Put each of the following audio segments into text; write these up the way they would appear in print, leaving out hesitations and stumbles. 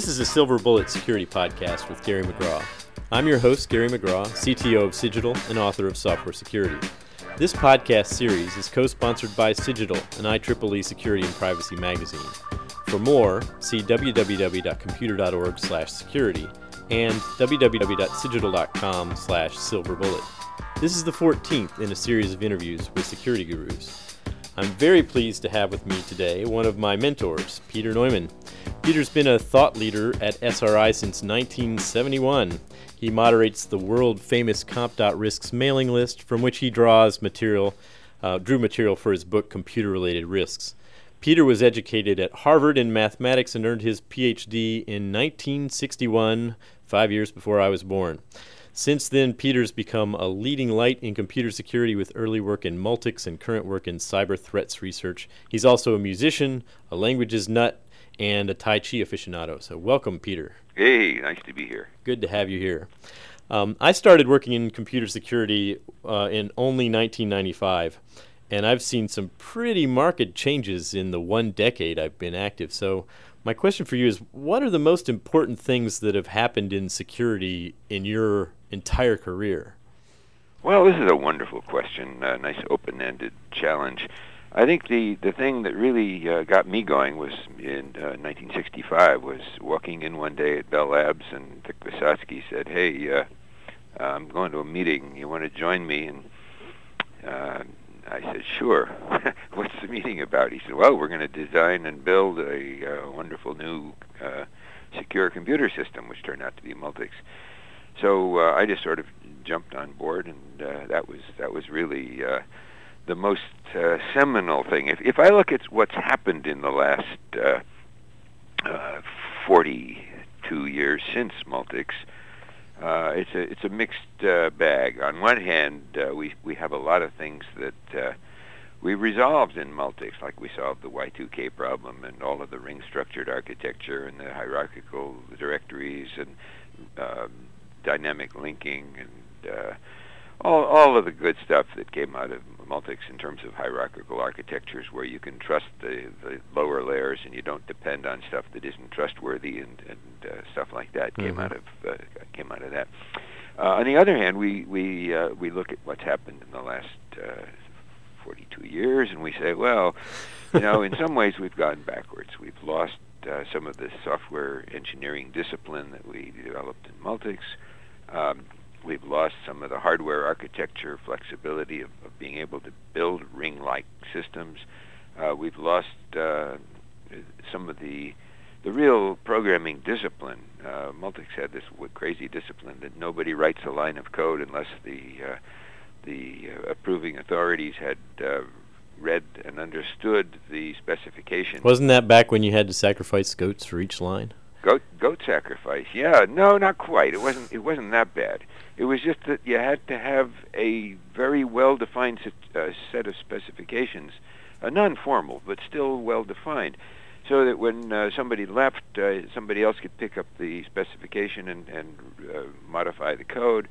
This is a Silver Bullet Security Podcast with Gary McGraw. I'm your host, Gary McGraw, CTO of Cigital and author of Software Security. This podcast series is co-sponsored by Cigital, an IEEE security and privacy magazine. For more, see www.computer.org/security and www.cigital.com/silverbullet. This is the 14th in a series of interviews with security gurus. I'm very pleased to have with me today one of my mentors, Peter Neumann. Peter's been a thought leader at SRI since 1971. He moderates the world-famous Comp.Risks mailing list, from which he drew material for his book, Computer-Related Risks. Peter was educated at Harvard in mathematics and earned his PhD in 1961, 5 years before I was born. Since then, Peter's become a leading light in computer security with early work in Multics and current work in cyber threats research. He's also a musician, a languages nut, and a Tai Chi aficionado. So welcome, Peter. Hey, nice to be here. Good to have you here. I started working in computer security in only 1995, and I've seen some pretty marked changes in the 1 decade I've been active. So my question for you is, what are the most important things that have happened in security in your entire career? Well, this is a wonderful question, a nice open-ended challenge. I think the thing that really got me going was in 1965, was walking in one day at Bell Labs, and Dick Visotsky said, hey, I'm going to a meeting. You want to join me? And I said, sure. What's the meeting about? He said, well, we're going to design and build a wonderful new secure computer system, which turned out to be Multics. So I just sort of jumped on board, and that was really the most seminal thing. If I look at what's happened in the last 42 years since Multics, it's a mixed bag. On one hand, we have a lot of things that we resolved in Multics, like we solved the Y2K problem and all of the ring-structured architecture and the hierarchical directories and dynamic linking and all of the good stuff that came out of Multics in terms of hierarchical architectures, where you can trust the lower layers and you don't depend on stuff that isn't trustworthy and stuff like that. Came out of that. On the other hand, we look at what's happened in the last 42 years, and we say, well, in some ways we've gone backwards. We've lost some of the software engineering discipline that we developed in Multics. We've lost some of the hardware architecture flexibility of being able to build ring-like systems. We've lost some of the real programming discipline. Multics had this crazy discipline that nobody writes a line of code unless the approving authorities had read and understood the specification. Wasn't that back when you had to sacrifice goats for each line? Goat sacrifice? Yeah, no, not quite. It wasn't that bad. It was just that you had to have a very well-defined set of specifications, non-formal, but still well-defined, so that when somebody left, somebody else could pick up the specification and modify the code,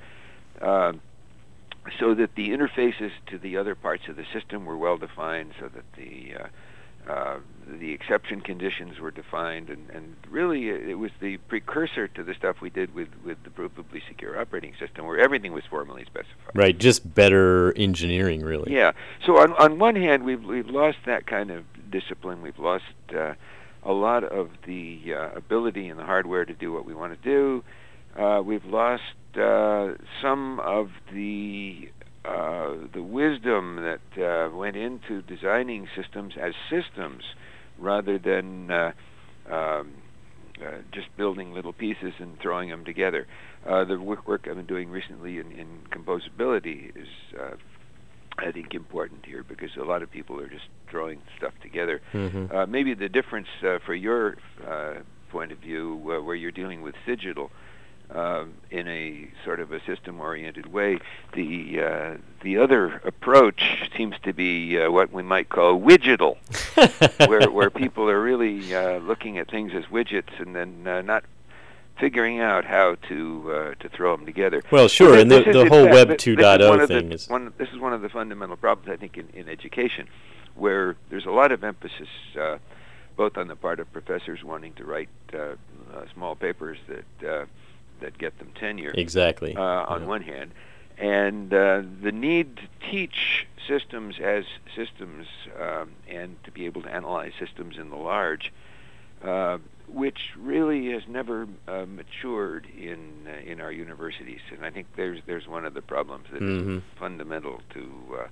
so that the interfaces to the other parts of the system were well-defined, so that the exception conditions were defined, and really it was the precursor to the stuff we did with the provably secure operating system, where everything was formally specified. Right, just better engineering, really. Yeah. So on one hand, we've lost that kind of discipline. We've lost a lot of the ability in the hardware to do what we want to do. We've lost some of the wisdom that went into designing systems as systems rather than just building little pieces and throwing them together. The work I've been doing recently in composability is, I think, important here, because a lot of people are just throwing stuff together. Mm-hmm. Maybe the difference for your point of view, where you're dealing with Cigital, in a sort of a system-oriented way, the other approach seems to be what we might call widgetal, where people are really looking at things as widgets and then not figuring out how to throw them together. Well, sure, and the whole Web 2.0 thing is... This is one of the fundamental problems, I think, in education, where there's a lot of emphasis both on the part of professors wanting to write small papers that get them tenure. Exactly. On one hand, and the need to teach systems as systems and to be able to analyze systems in the large, which really has never matured in our universities. And I think there's one of the problems that is fundamental to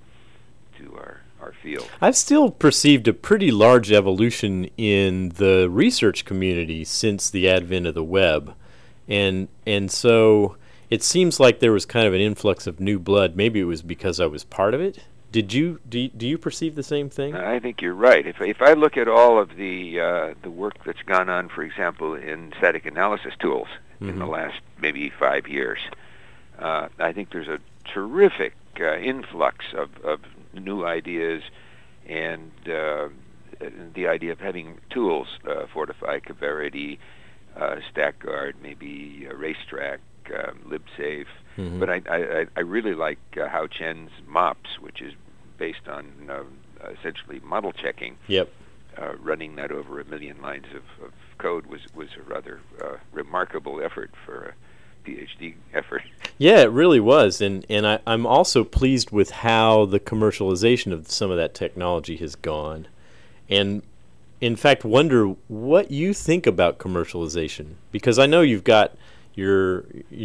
our field. I've still perceived a pretty large evolution in the research community since the advent of the web, and so it seems like there was kind of an influx of new blood. Maybe it was because I was part of it. Do you perceive the same thing? I think you're right. If I look at all of the work that's gone on, for example, in static analysis tools in the last maybe 5 years, I think there's a terrific influx of new ideas, and the idea of having tools, Fortify, Coverity, StackGuard, maybe Racetrack, LibSafe. But I really like Hao Chen's MOPS, which is based on essentially model checking. Yep. Running that over 1 million lines of code was a rather remarkable effort for a PhD effort. Yeah, it really was, and I'm also pleased with how the commercialization of some of that technology has gone, and in fact wonder what you think about commercialization, because I know you've got your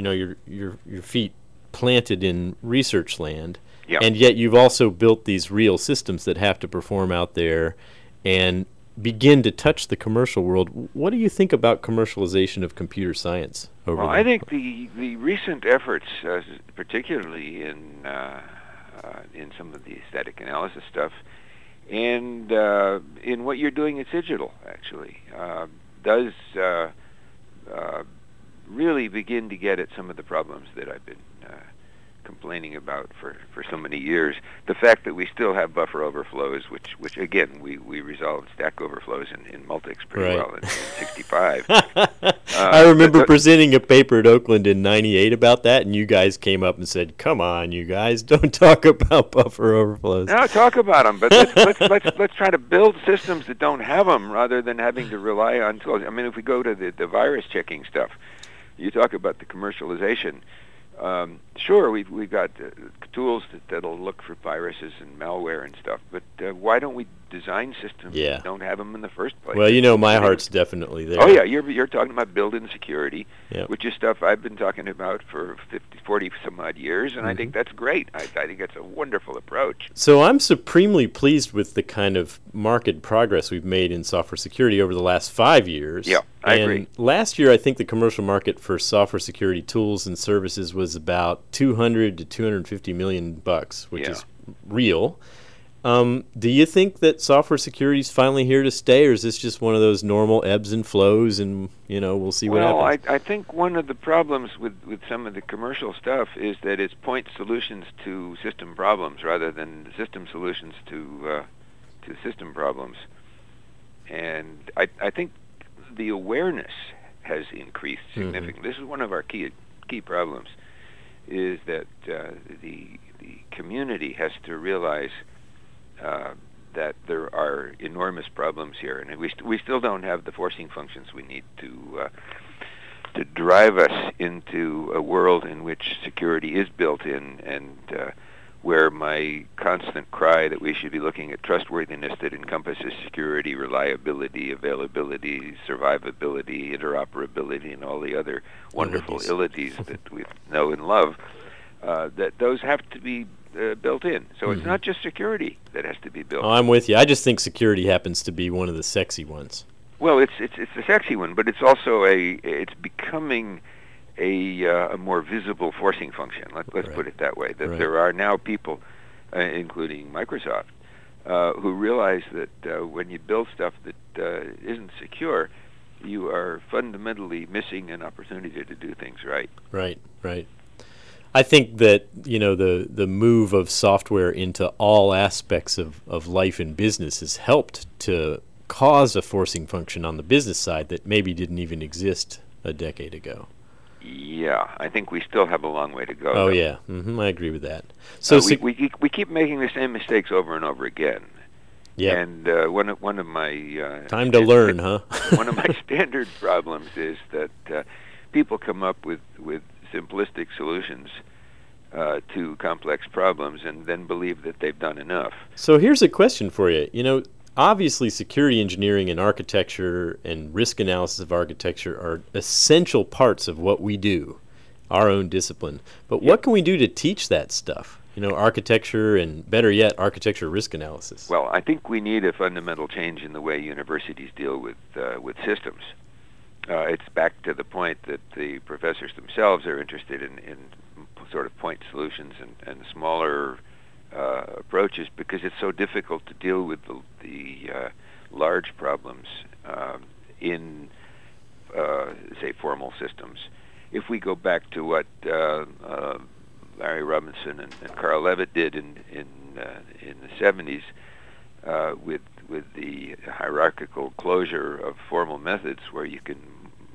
feet planted in research land, and yet you've also built these real systems that have to perform out there and begin to touch the commercial world. What do you think about commercialization of computer science? I think the recent efforts, particularly in some of the static analysis stuff, and in what you're doing at Cigital, actually, does really begin to get at some of the problems that I've been complaining about for so many years. The fact that we still have buffer overflows, which again, we resolved stack overflows in Multics pretty well in 65. I remember presenting a paper at Oakland in 98 about that, and you guys came up and said, come on, you guys, don't talk about buffer overflows. No, talk about them, but let's try to build systems that don't have them rather than having to rely on tools. I mean, if we go to the virus checking stuff, you talk about the commercialization. Sure, we've got tools that'll look for viruses and malware and stuff, but why don't we design systems that don't have them in the first place? Well, my heart's definitely there. Oh yeah, you're talking about built-in security, which is stuff I've been talking about for 40 some odd years, and I think that's great. I think that's a wonderful approach. So I'm supremely pleased with the kind of market progress we've made in software security over the last 5 years. Yeah, I agree. Last year, I think the commercial market for software security tools and services was about $200 to $250 million, which is real. Do you think that software security is finally here to stay, or is this just one of those normal ebbs and flows, and we'll see what happens? I think one of the problems with some of the commercial stuff is that it's point solutions to system problems rather than system solutions to system problems. And I think the awareness has increased significantly. This is one of our key problems, is that the community has to realize that there are enormous problems here, and we still don't have the forcing functions we need to drive us into a world in which security is built in, and where my constant cry that we should be looking at trustworthiness that encompasses security, reliability, availability, survivability, interoperability, and all the other wonderful illities that we know and love, that those have to be built in. So it's not just security that has to be built. Oh, I'm with you. I just think security happens to be one of the sexy ones. Well, it's the sexy one, but it's also it's becoming a more visible forcing function. Let's put it that way. That there are now people, including Microsoft, who realize that when you build stuff that isn't secure, you are fundamentally missing an opportunity to do things right. Right. I think that the move of software into all aspects of life and business has helped to cause a forcing function on the business side that maybe didn't even exist a decade ago. Yeah, I think we still have a long way to go. Oh, though. Yeah, I agree with that. So we keep making the same mistakes over and over again, Yeah. And one of my Time to learn, huh? one of my standard problems is that people come up with simplistic solutions to complex problems and then believe that they've done enough. So here's a question for you. Obviously security engineering and architecture and risk analysis of architecture are essential parts of what we do, our own discipline. But what can we do to teach that stuff? Architecture and, better yet, architecture risk analysis. Well, I think we need a fundamental change in the way universities deal with systems. It's back to the point that the professors themselves are interested in sort of point solutions and smaller approaches because it's so difficult to deal with the large problems in, say, formal systems. If we go back to what Larry Robinson and Carl Levitt did in the 70s with the hierarchical closure of formal methods, where you can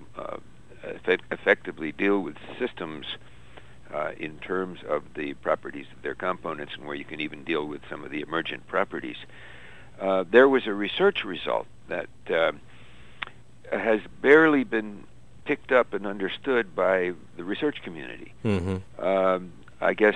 effectively deal with systems in terms of the properties of their components, and where you can even deal with some of the emergent properties. There was a research result that has barely been picked up and understood by the research community. Mm-hmm. I guess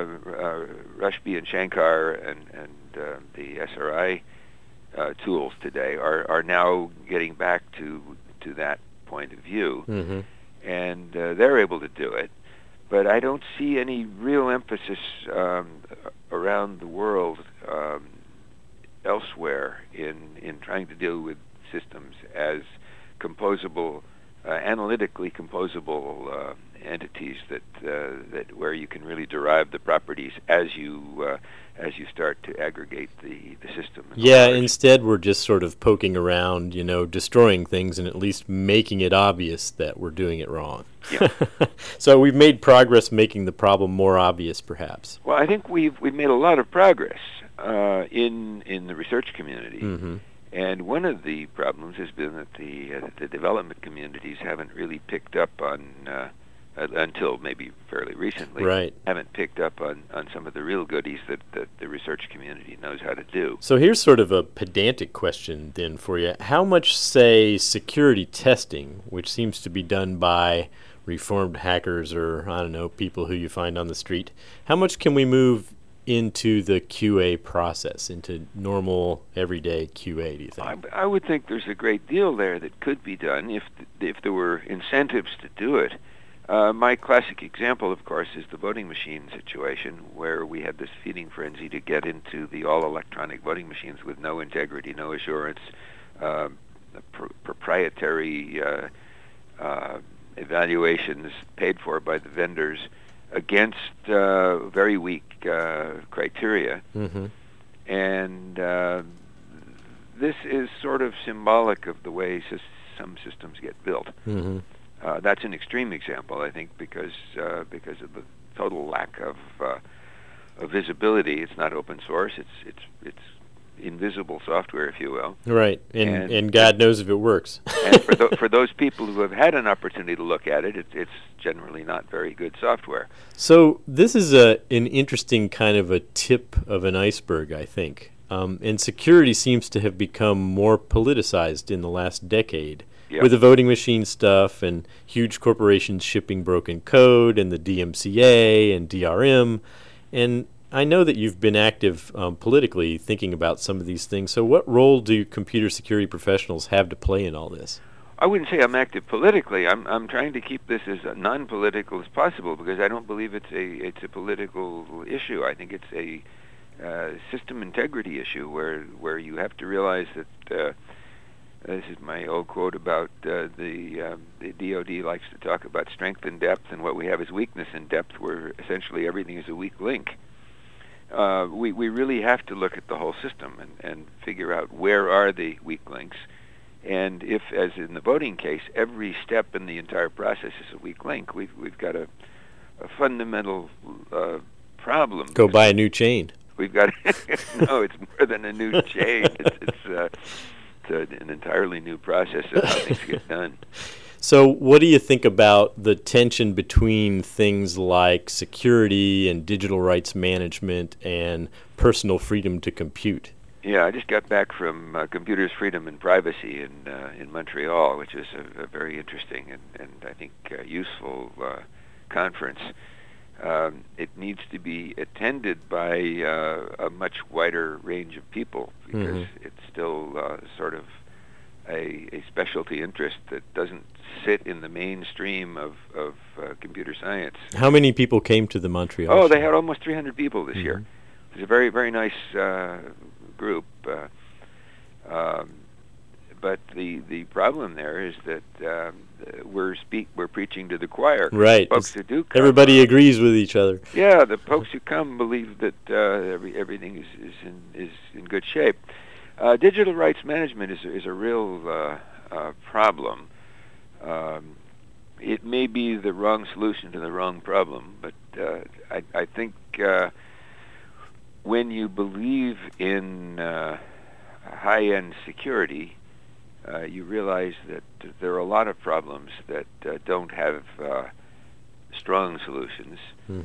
Rushby and Shankar and the SRI tools today are now getting back to that point of view, mm-hmm. and they're able to do it. But I don't see any real emphasis around the world elsewhere in trying to deal with systems as composable, analytically composable entities that where you can really derive the properties as you start to aggregate the system. Yeah, instead we're just sort of poking around, destroying things and at least making it obvious that we're doing it wrong. Yeah. So we've made progress making the problem more obvious, perhaps. Well, I think we've made a lot of progress in the research community. Mm-hmm. And one of the problems has been that the development communities haven't really picked up on, until maybe fairly recently, right, haven't picked up on some of the real goodies that the research community knows how to do. So here's sort of a pedantic question then for you. How much, say, security testing, which seems to be done by reformed hackers or, I don't know, people who you find on the street, how much can we move into the QA process, into normal, everyday QA, do you think? I would think there's a great deal there that could be done if there were incentives to do it. My classic example, of course, is the voting machine situation, where we had this feeding frenzy to get into the all-electronic voting machines with no integrity, no assurance, proprietary evaluations paid for by the vendors against very weak criteria. Mm-hmm. And this is sort of symbolic of the way some systems get built. Mm-hmm. That's an extreme example, I think, because of the total lack of visibility. It's not open source. It's invisible software, if you will. Right, and God knows if it works. And for those people who have had an opportunity to look at it, it's generally not very good software. So this is an interesting kind of a tip of an iceberg, I think. And security seems to have become more politicized in the last decade. Yep. With the voting machine stuff and huge corporations shipping broken code and the DMCA and DRM. And I know that you've been active politically thinking about some of these things. So what role do computer security professionals have to play in all this? I wouldn't say I'm active politically. I'm trying to keep this as non-political as possible because I don't believe it's a political issue. I think it's a system integrity issue where you have to realize that this is my old quote about the DoD likes to talk about strength in depth, and what we have is weakness in depth, where essentially everything is a weak link. We really have to look at the whole system and figure out where are the weak links. And if, as in the voting case, every step in the entire process is a weak link, we've got a fundamental problem. Go buy a new chain. We've got no, it's more than a new chain. It's an entirely new process of how things get done. So what do you think about the tension between things like security and digital rights management and personal freedom to compute? Yeah, I just got back from Computers, Freedom, and Privacy in Montreal, which is a very interesting and I think useful conference. It needs to be attended by a much wider range of people because it's still sort of a specialty interest that doesn't sit in the mainstream of computer science. How many people came to the Montreal Oh, show? they had almost 300 people this year. It was a very, very nice group. But the problem there is that we're preaching to the choir. Right. Folks who do come, everybody agrees with each other. Yeah, the folks who come believe that everything is in good shape. Digital rights management is a real problem. It may be the wrong solution to the wrong problem, but I think when you believe in high-end security, you realize that there are a lot of problems that don't have strong solutions.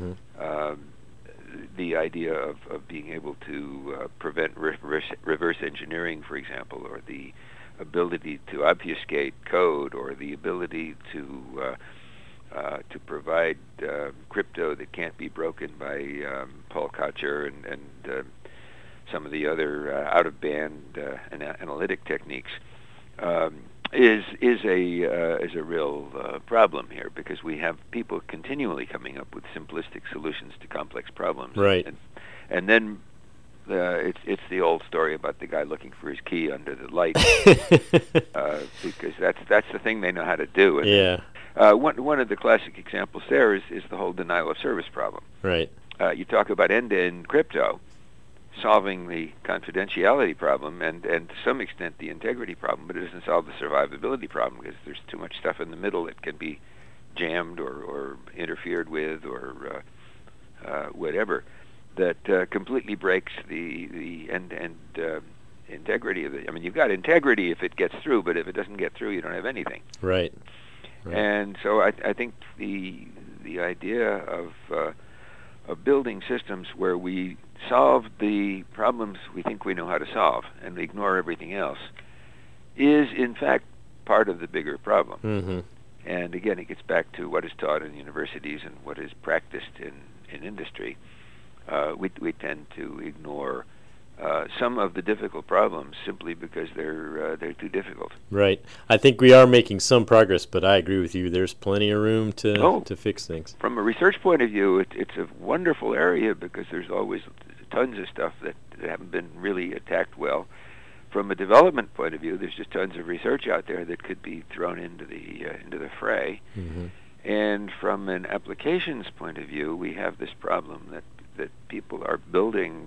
The idea of being able to prevent reverse engineering, for example, or the ability to obfuscate code, or the ability to provide crypto that can't be broken by Paul Kocher and some of the other out-of-band analytic techniques, is a real problem here, because we have people continually coming up with simplistic solutions to complex problems. Right. And then it's the old story about the guy looking for his key under the light, because that's the thing they know how to do. And yeah. One of the classic examples there is the whole denial of service problem. Right. You talk about end-to-end crypto solving the confidentiality problem and to some extent the integrity problem, but it doesn't solve the survivability problem, because there's too much stuff in the middle that can be jammed or interfered with or whatever, that completely breaks the end-to-end integrity of it. I mean, you've got integrity if it gets through, but if it doesn't get through, you don't have anything. Right. And so I think the idea of building systems where we solve the problems we think we know how to solve and we ignore everything else is, in fact, part of the bigger problem. And again, it gets back to what is taught in universities and what is practiced in industry. We tend to ignore some of the difficult problems simply because they're too difficult. Right. I think we are making some progress, but I agree with you. There's plenty of room to fix things. From a research point of view, it's a wonderful area, because there's always tons of stuff that haven't been really attacked well. From a development point of view, there's just tons of research out there that could be thrown into the fray. And from an applications point of view, we have this problem that people are building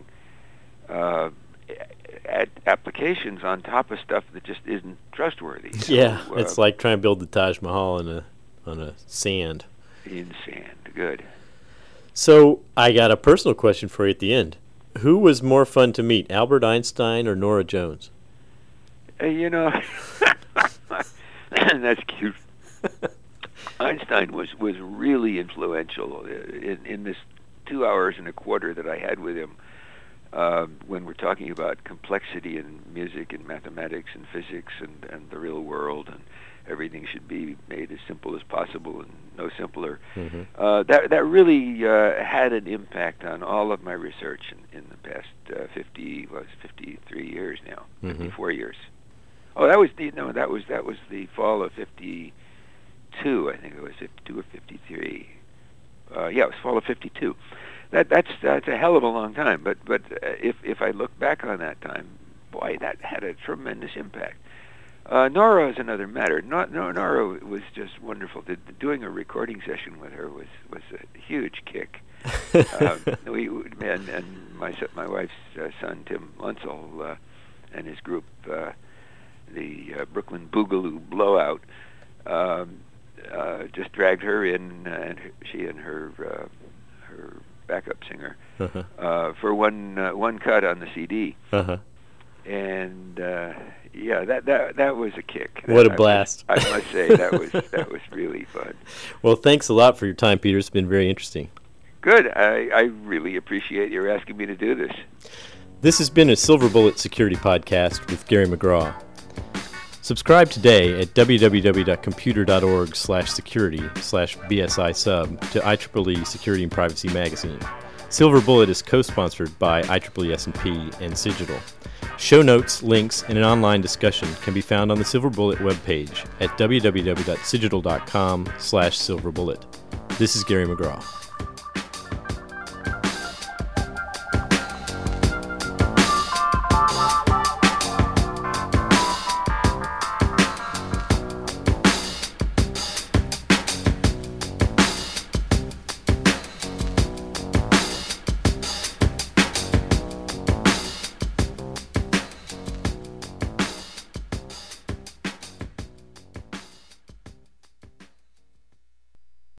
applications on top of stuff that just isn't trustworthy. Yeah, so, it's like trying to build the Taj Mahal on a sand. In sand, good. So I got a personal question for you at the end. Who was more fun to meet, Albert Einstein or Nora Jones? That's cute. Einstein was really influential in this 2 hours and a quarter that I had with him. When we're talking about complexity in music and mathematics and physics and the real world, and everything should be made as simple as possible and no simpler. That really had an impact on all of my research in the past 53 years now, 54 years. Oh, that was the fall of 52. I think it was 52 or 53. Yeah, it was fall of 52. That's a hell of a long time. But if I look back on that time, boy, that had a tremendous impact. Nora is another matter. Nora was just wonderful. Doing a recording session with her was a huge kick. And my wife's son Tim Lunsell and his group, the Brooklyn Boogaloo Blowout, just dragged her in, and she and her backup singer for one cut on the CD. And yeah, that was a kick. What a blast! I must say that was really fun. Well, thanks a lot for your time, Peter. It's been very interesting. Good. I really appreciate your asking me to do this. This has been a Silver Bullet Security Podcast with Gary McGraw. Subscribe today at www.computer.org/security/BSI-sub to IEEE Security and Privacy Magazine. Silver Bullet is co-sponsored by IEEE S&P and Cigital. Show notes, links, and an online discussion can be found on the Silver Bullet webpage at www.cigital.com/silverbullet. This is Gary McGraw.